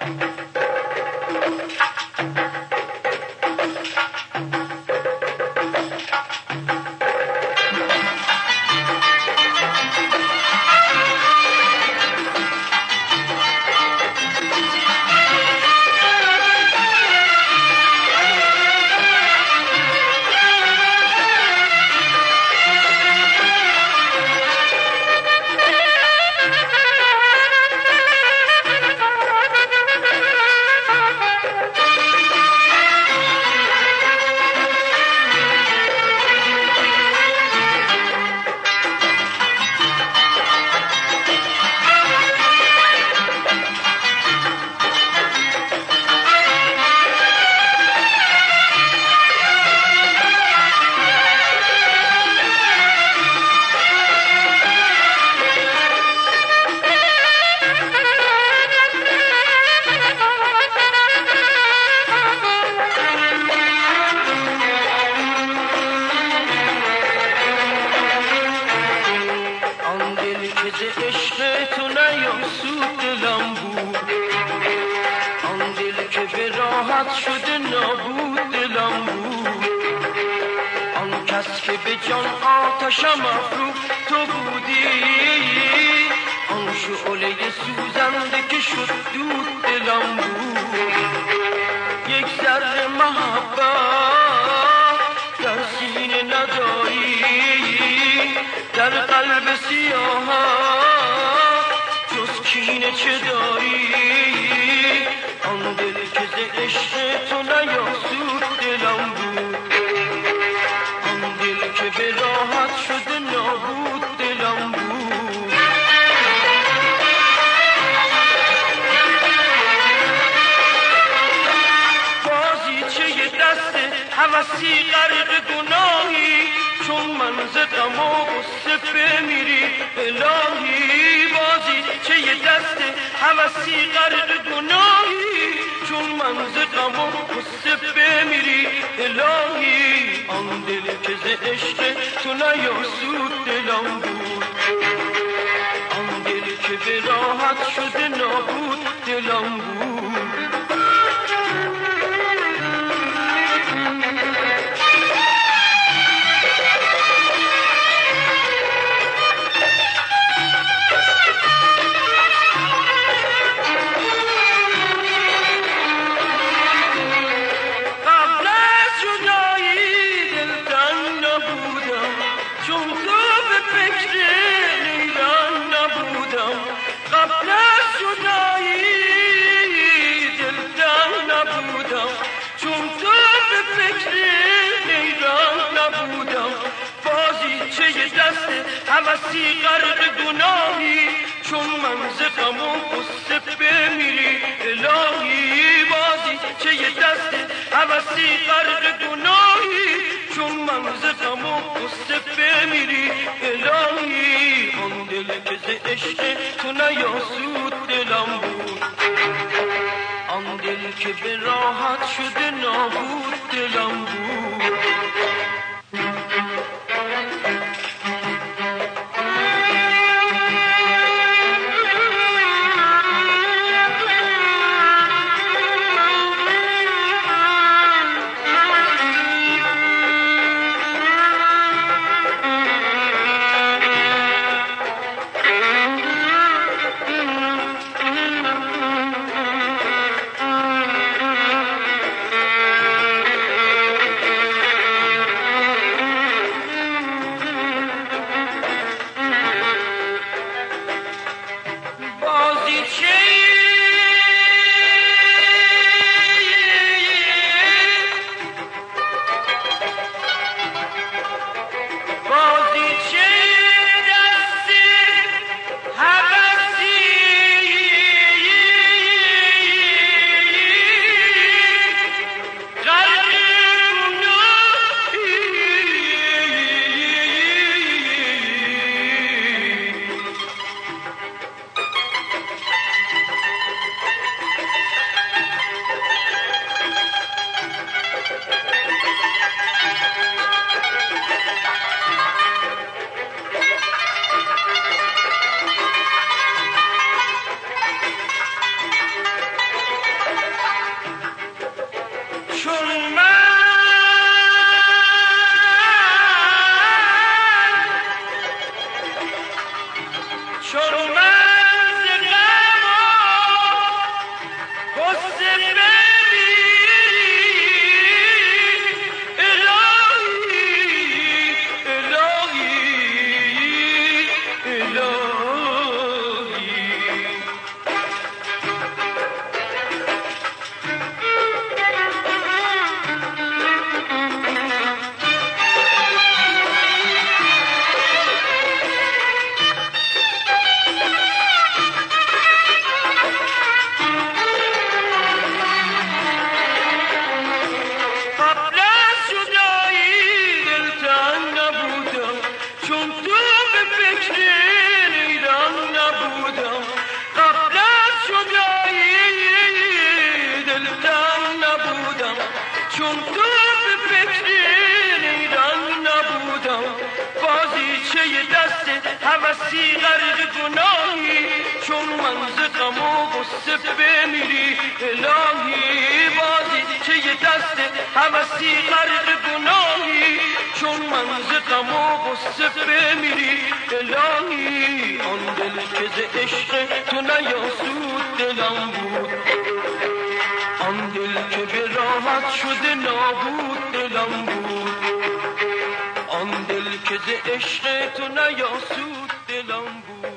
شده نابود دلم بود. آن کس که به جان آتشم افروخت تو بودی، آن شعله سوزنده که شد دود دلم بود. یک ذره محبت در سینه نداری، در قلب سیاهت جز کینه چه داری؟ آن دل که ز عشق تو نیاسود دلم بود، آن دل که به راحت شده نابود دلم بود. بازیچه دست هوسی غرق گناهی، چون من ز غم و غصه بمیری الهی. بازیچه دست هوسی غرق گناهی، چون من ز غم و غصه بمیری الهی. آن دل که ز عشق تو نیاسود دلم بود، آن دل که به راحت شده نابود دلم بود. هوسی غرق گناهی، چون من ز غم و غصه بمیری الهی. بازی چه دست هوسی غرق گناهی، چون من ز غم و غصه بمیری الهی. آن دل که ز عشق تو نیاسود دلم بود، آن دل که به راحت شده نابود دلم بود. چون تو به فکر ایران نبودم بازیچه دست هوسی غرق گناهی چون من ز غم و غصه بمیری الهی بازیچه دست هوسی غرق گناهی چون من ز غم و غصه بمیری الهی آن دل که ز عشق تو نیاسود دلم بود آن دل که به راحت شده نابود دلم بود آن دل که ز عشق تو نیاسود دلم بود